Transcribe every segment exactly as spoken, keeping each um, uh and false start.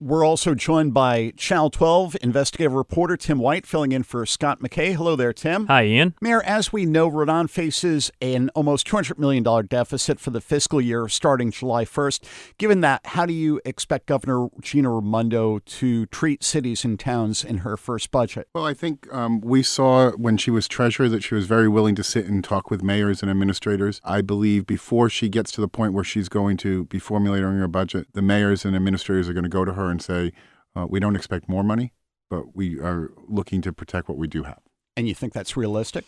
We're also joined by Channel twelve investigative reporter Tim White, filling in for Scott McKay. Hello there, Tim. Hi, Ian. Mayor, as we know, Rhode Island faces an almost two hundred million dollars deficit for the fiscal year starting July first. Given that, how do you expect Governor Gina Raimondo to treat cities and towns in her first budget? Well, I think um, we saw when she was treasurer that she was very willing to sit and talk with mayors and administrators. I believe before she gets to the point where she's going to be formulating her budget, the mayors and administrators are going to go to her and say, uh, we don't expect more money, but we are looking to protect what we do have. And you think that's realistic?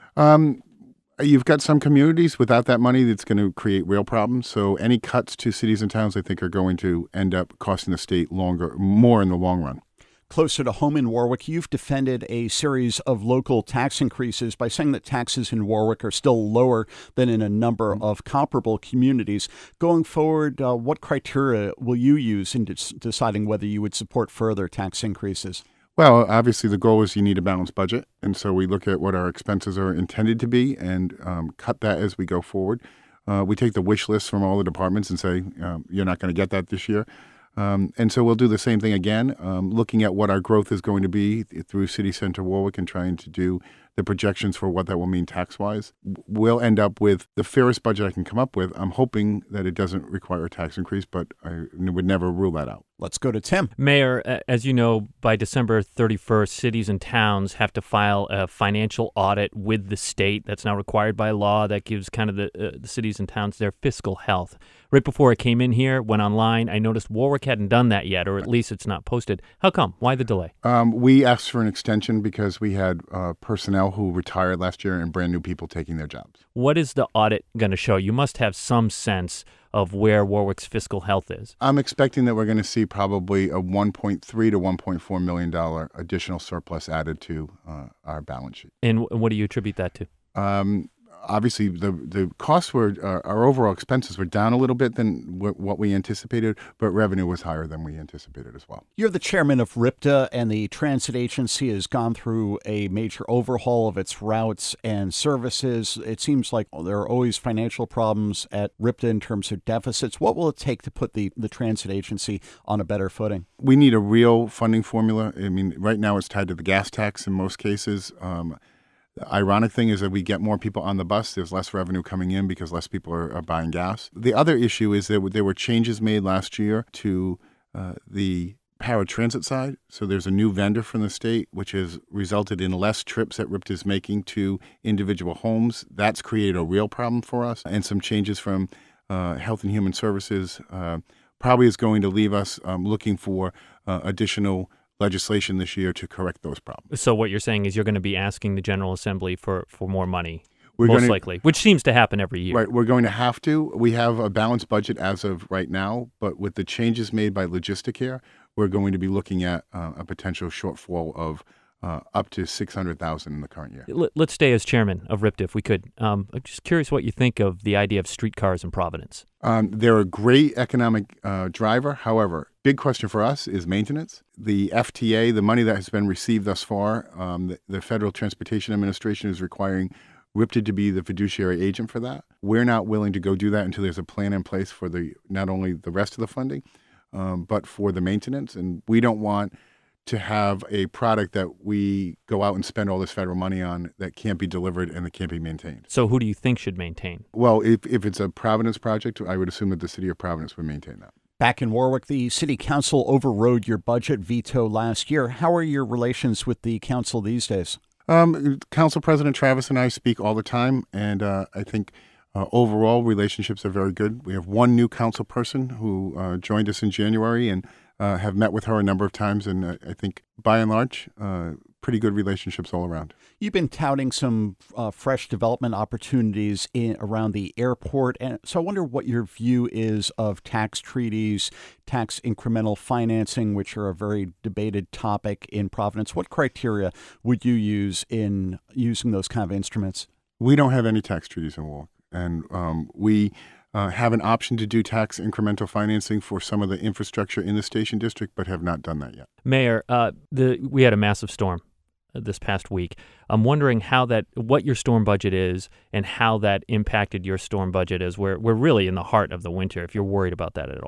Um, you've got some communities without that money that's going to create real problems. So any cuts to cities and towns, I think, are going to end up costing the state longer, more in the long run. Closer to home in Warwick, you've defended a series of local tax increases by saying that taxes in Warwick are still lower than in a number of comparable communities. Going forward, uh, what criteria will you use in de- deciding whether you would support further tax increases? Well, obviously, the goal is you need a balanced budget. And so we look at what our expenses are intended to be and um, cut that as we go forward. Uh, we take the wish list from all the departments and say, um, you're not going to get that this year. Um, and so we'll do the same thing again, um, looking at what our growth is going to be through City Center Warwick and trying to do the projections for what that will mean tax-wise. We'll end up with the fairest budget I can come up with. I'm hoping that it doesn't require a tax increase, but I would never rule that out. Let's go to Tim. Mayor, as you know, by December thirty-first, cities and towns have to file a financial audit with the state. That's now required by law. That gives kind of the, uh, the cities and towns their fiscal health. Right before I came in here, went online, I noticed Warwick hadn't done that yet, or at least it's not posted. How come? Why the delay? Um, we asked for an extension because we had uh, personnel who retired last year and brand new people taking their jobs. What is the audit going to show? You must have some sense of where Warwick's fiscal health is. I'm expecting that we're going to see probably a one point three to one point four million dollars additional surplus added to uh, our balance sheet. And what do you attribute that to? Um, obviously, the the costs were, uh, our overall expenses were down a little bit than w- what we anticipated, but revenue was higher than we anticipated as well. You're the chairman of RIPTA, and the transit agency has gone through a major overhaul of its routes and services. It seems like there are always financial problems at RIPTA in terms of deficits. What will it take to put the, the transit agency on a better footing? We need a real funding formula. I mean, right now it's tied to the gas tax in most cases. Um, The ironic thing is that we get more people on the bus. There's less revenue coming in because less people are, are buying gas. The other issue is that there were changes made last year to uh, the paratransit side. So there's a new vendor from the state, which has resulted in less trips that RIPTA is making to individual homes. That's created a real problem for us. And some changes from uh, Health and Human Services uh, probably is going to leave us um, looking for uh, additional legislation this year to correct those problems. So what you're saying is you're going to be asking the General Assembly for, for more money, we're most gonna, likely, which seems to happen every year. Right. We're going to have to. We have a balanced budget as of right now, but with the changes made by Logisticare, we're going to be looking at uh, a potential shortfall of uh, up to six hundred thousand dollars in the current year. Let's stay as chairman of RIPTA, if we could. Um, I'm just curious what you think of the idea of streetcars in Providence. Um, they're a great economic uh, driver. However, big question for us is maintenance. The F T A, the money that has been received thus far, um, the, the Federal Transportation Administration is requiring RIPTA to be the fiduciary agent for that. We're not willing to go do that until there's a plan in place for the not only the rest of the funding, um, but for the maintenance. And we don't want to have a product that we go out and spend all this federal money on that can't be delivered and that can't be maintained. So who do you think should maintain? Well, if, if it's a Providence project, I would assume that the city of Providence would maintain that. Back in Warwick, the city council overrode your budget veto last year. How are your relations with the council these days? Um, Council President Travis and I speak all the time, and uh, I think uh, overall relationships are very good. We have one new council person who uh, joined us in January and uh, have met with her a number of times, and uh, I think by and large, uh, pretty good relationships all around. You've been touting some uh, fresh development opportunities in around the airport, and so I wonder what your view is of tax treaties, tax incremental financing, which are a very debated topic in Providence. What criteria would you use in using those kind of instruments? We don't have any tax treaties in Warwick, and um, we uh, have an option to do tax incremental financing for some of the infrastructure in the Station District, but have not done that yet. Mayor, uh, the we had a massive storm this past week. I'm wondering how that, what your storm budget is and how that impacted your storm budget as we're, we're really in the heart of the winter, if you're worried about that at all.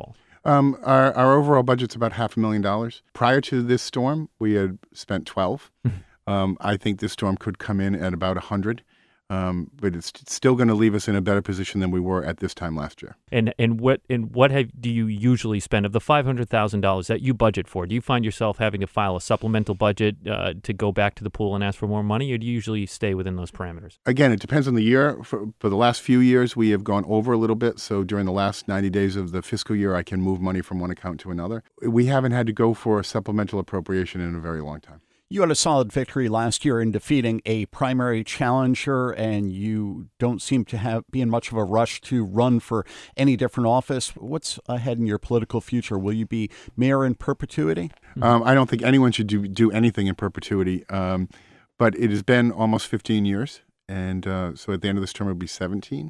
Um, our, our overall budget's about half a million dollars. Prior to this storm, we had spent twelve. um, I think this storm could come in at about one hundred. Um, but it's still going to leave us in a better position than we were at this time last year. And and what and what have do you usually spend of the five hundred thousand dollars that you budget for? Do you find yourself having to file a supplemental budget uh, to go back to the pool and ask for more money, or do you usually stay within those parameters? Again, it depends on the year. For, for the last few years, we have gone over a little bit. So during the last ninety days of the fiscal year, I can move money from one account to another. We haven't had to go for a supplemental appropriation in a very long time. You had a solid victory last year in defeating a primary challenger, and you don't seem to have be in much of a rush to run for any different office. What's ahead in your political future? Will you be mayor in perpetuity? Um, I don't think anyone should do, do anything in perpetuity, um, but it has been almost fifteen years, and uh, so at the end of this term, it will be seventeen.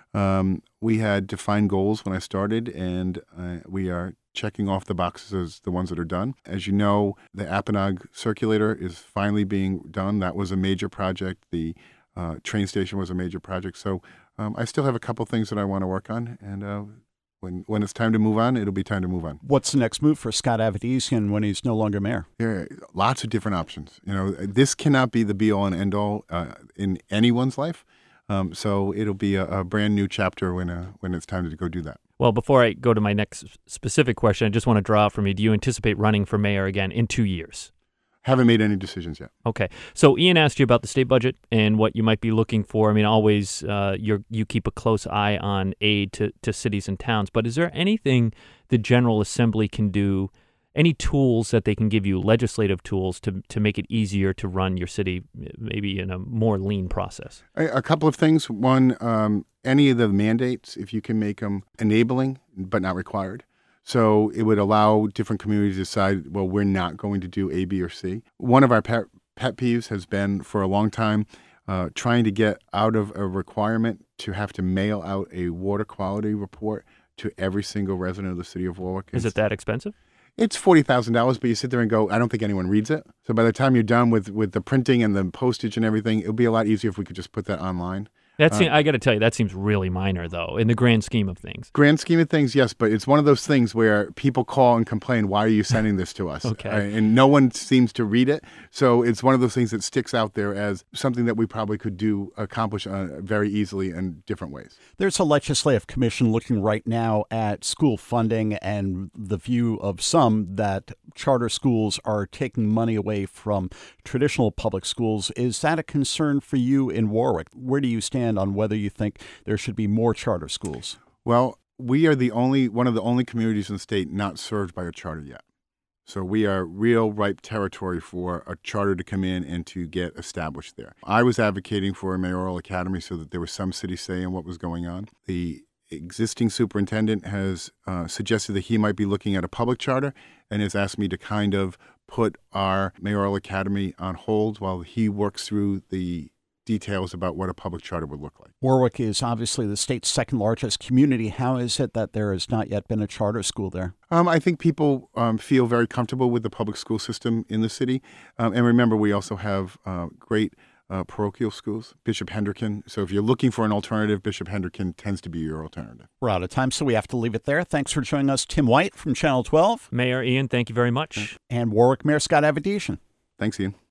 Um, we had defined goals when I started, and uh, we are checking off the boxes as the ones that are done. As you know, the Apponaug Circulator is finally being done. That was a major project. The uh, train station was a major project. So um, I still have a couple things that I want to work on, and uh, when when it's time to move on, it'll be time to move on. What's the next move for Scott Avedisian when he's no longer mayor? There are lots of different options. You know, this cannot be the be-all and end-all uh, in anyone's life. Um, so it'll be a, a brand new chapter when uh, when it's time to go do that. Well, before I go to my next specific question, I just want to draw out from you, do you anticipate running for mayor again in two years? Haven't made any decisions yet. Okay. So Ian asked you about the state budget and what you might be looking for. I mean, always uh, you're, you keep a close eye on aid to, to cities and towns, but is there anything the General Assembly can do, any tools that they can give you, legislative tools, to to make it easier to run your city, maybe in a more lean process? A, a couple of things. One, um, any of the mandates, if you can make them enabling but not required. So it would allow different communities to decide, well, we're not going to do A, B, or C. One of our pet, pet peeves has been for a long time uh, trying to get out of a requirement to have to mail out a water quality report to every single resident of the city of Warwick. Is it that expensive? It's forty thousand dollars, but you sit there and go, I don't think anyone reads it. So by the time you're done with, with the printing and the postage and everything, it would be a lot easier if we could just put that online. That seem, um, I got to tell you, that seems really minor, though, in the grand scheme of things. Grand scheme of things, yes, but it's one of those things where people call and complain, why are you sending this to us? Okay. Uh, and no one seems to read it. So it's one of those things that sticks out there as something that we probably could do, accomplish uh, very easily in different ways. There's a legislative commission looking right now at school funding and the view of some that charter schools are taking money away from traditional public schools. Is that a concern for you in Warwick? Where do you stand on whether you think there should be more charter schools? Well, we are the only one of the only communities in the state not served by a charter yet. So we are real ripe territory for a charter to come in and to get established there. I was advocating for a mayoral academy so that there was some city say in what was going on. The existing superintendent has uh, suggested that he might be looking at a public charter and has asked me to kind of put our mayoral academy on hold while he works through the details about what a public charter would look like. Warwick is obviously the state's second largest community. How is it that there has not yet been a charter school there? Um, I think people um, feel very comfortable with the public school system in the city. Um, and remember, we also have uh, great uh, parochial schools, Bishop Hendricken. So if you're looking for an alternative, Bishop Hendricken tends to be your alternative. We're out of time, so we have to leave it there. Thanks for joining us, Tim White from Channel twelve. Mayor Ian, thank you very much. And Warwick Mayor Scott Avedisian. Thanks, Ian.